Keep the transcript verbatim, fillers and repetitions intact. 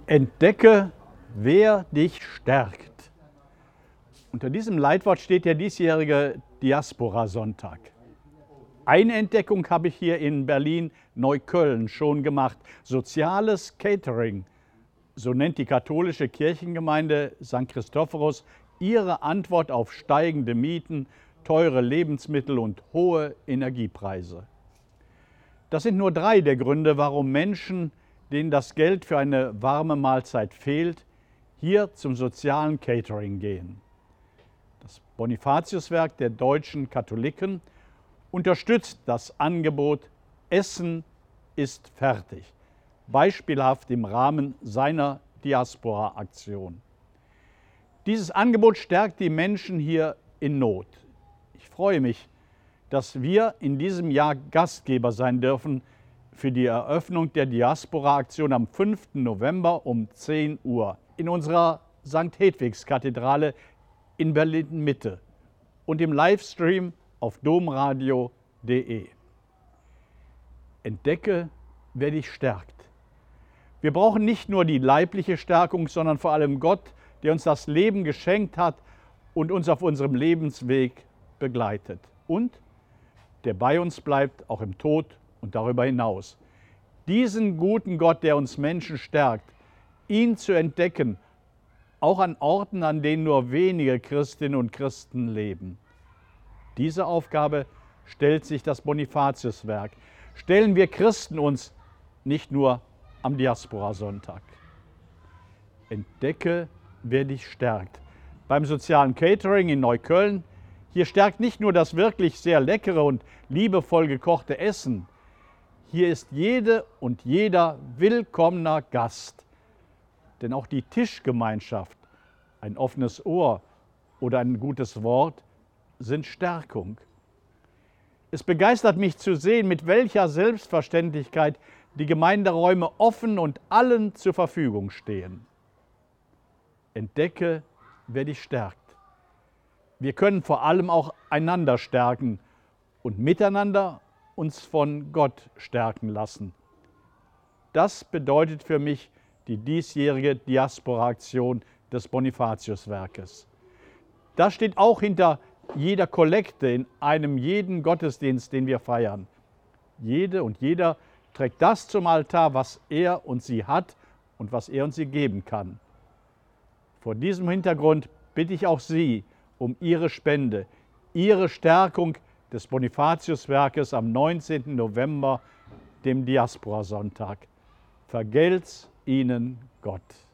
Entdecke, wer dich stärkt. Unter diesem Leitwort steht der diesjährige Diaspora-Sonntag. Eine Entdeckung habe ich hier in Berlin-Neukölln schon gemacht. Soziales Catering, so nennt die katholische Kirchengemeinde Sankt Christophorus ihre Antwort auf steigende Mieten, teure Lebensmittel und hohe Energiepreise. Das sind nur drei der Gründe, warum Menschen, denen das Geld für eine warme Mahlzeit fehlt, hier zum sozialen Catering gehen. Das Bonifatiuswerk der deutschen Katholiken unterstützt das Angebot Essen ist fertig, beispielhaft im Rahmen seiner Diaspora-Aktion. Dieses Angebot stärkt die Menschen hier in Not. Ich freue mich, dass wir in diesem Jahr Gastgeber sein dürfen für die Eröffnung der Diaspora-Aktion am fünften November um zehn Uhr in unserer Sankt Hedwigs-Kathedrale in Berlin-Mitte und im Livestream auf domradio punkt de. Entdecke, wer dich stärkt. Wir brauchen nicht nur die leibliche Stärkung, sondern vor allem Gott, der uns das Leben geschenkt hat und uns auf unserem Lebensweg begleitet. Und der bei uns bleibt, auch im Tod und darüber hinaus. Diesen guten Gott, der uns Menschen stärkt, ihn zu entdecken, auch an Orten, an denen nur wenige Christinnen und Christen leben. Diese Aufgabe stellt sich das Bonifatiuswerk. Stellen wir Christen uns nicht nur am Diaspora-Sonntag. Entdecke, wer dich stärkt. Beim sozialen Catering in Neukölln, hier stärkt nicht nur das wirklich sehr leckere und liebevoll gekochte Essen. Hier ist jede und jeder willkommener Gast. Denn auch die Tischgemeinschaft, ein offenes Ohr oder ein gutes Wort sind Stärkung. Es begeistert mich zu sehen, mit welcher Selbstverständlichkeit die Gemeinderäume offen und allen zur Verfügung stehen. Entdecke, wer dich stärkt. Wir können vor allem auch einander stärken und miteinander uns von Gott stärken lassen. Das bedeutet für mich die diesjährige Diaspora-Aktion des Bonifatiuswerkes. Das steht auch hinter jeder Kollekte in einem jeden Gottesdienst, den wir feiern. Jede und jeder trägt das zum Altar, was er und sie hat und was er und sie geben kann. Vor diesem Hintergrund bitte ich auch Sie um Ihre Spende, Ihre Stärkung des Bonifatiuswerkes am neunzehnten November, dem Diaspora-Sonntag. Vergelt's Ihnen Gott.